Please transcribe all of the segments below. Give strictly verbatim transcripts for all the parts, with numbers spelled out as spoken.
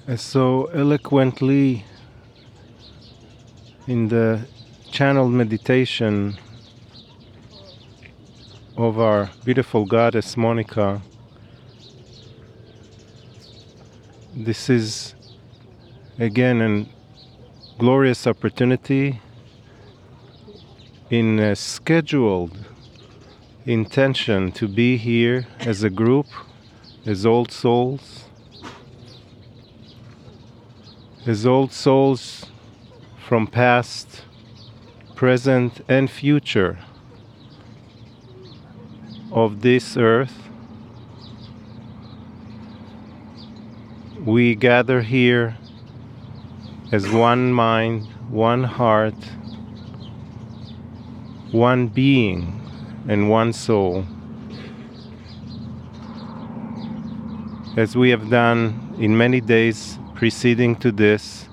As so eloquently in the channeled meditation of our beautiful goddess Monica, this is again a glorious opportunity in a scheduled intention to be here as a group, as old souls, as old souls from past, present, and future of this earth. We gather here as one mind, one heart, one being, and one soul, as we have done in many days preceding to this,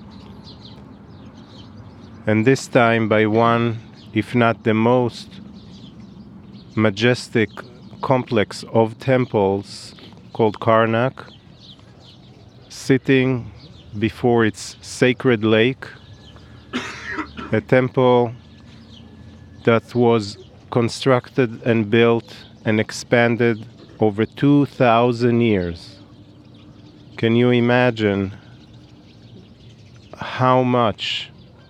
and this time by one, if not the most majestic complex of temples called Karnak, sitting before its sacred lake, a temple that was constructed and built and expanded over two thousand years. Can you imagine how much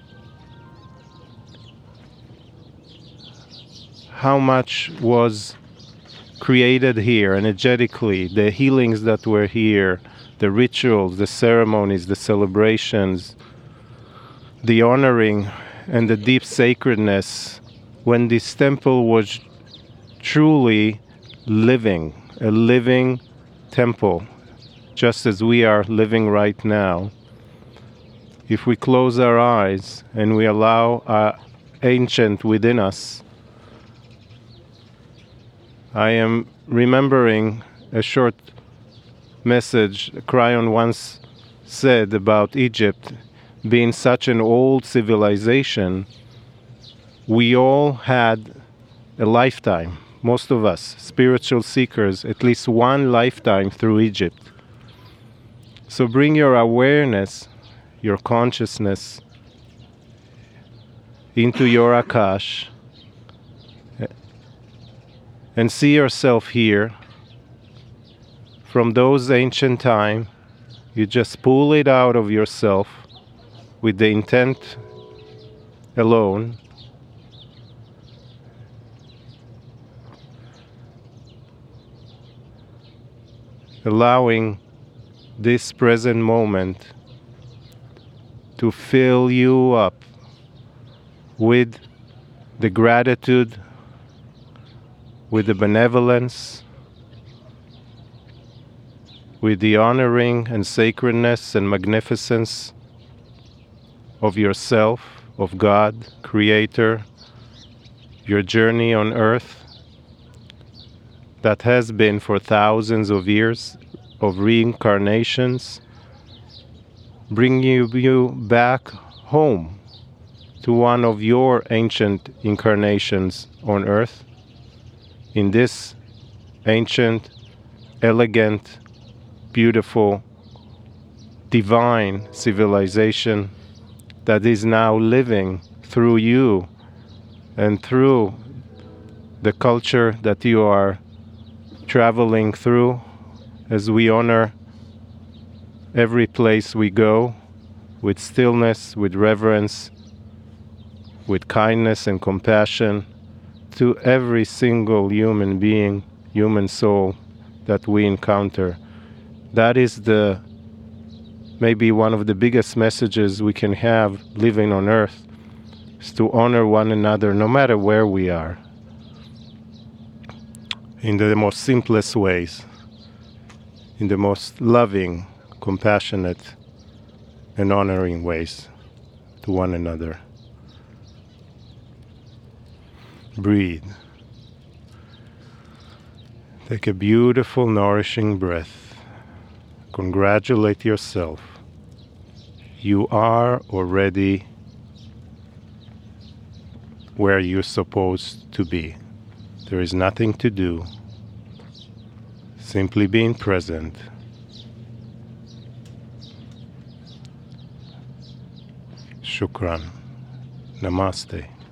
how much was created here energetically, the healings that were here, the rituals, the ceremonies, the celebrations, the honoring and the deep sacredness when this temple was truly living, a living temple, just as we are living right now. If we close our eyes and we allow our ancient within us, I am remembering a short message Cryon once said about Egypt being such an old civilization. We all had a lifetime, most of us, spiritual seekers, at least one lifetime through Egypt. So bring your awareness, your consciousness into your Akash and see yourself here from those ancient times. You just pull it out of yourself with the intent alone. Allowing this present moment to fill you up with the gratitude, with the benevolence, with the honoring and sacredness and magnificence of yourself, of God, Creator, your journey on earth that has been for thousands of years of reincarnations, bring you, you back home to one of your ancient incarnations on earth, in this ancient, elegant, beautiful, divine civilization that is now living through you and through the culture that you are traveling through, as we honor every place we go with stillness, with reverence, with kindness and compassion to every single human being, human soul that we encounter. That is the maybe one of the biggest messages we can have living on earth, is to honor one another no matter where we are, in the most simplest ways, in the most loving, compassionate, and honoring ways to one another. Breathe. Take a beautiful, nourishing breath. Congratulate yourself. You are already where you're supposed to be. There is nothing to do. Simply being present. Shukran. Namaste.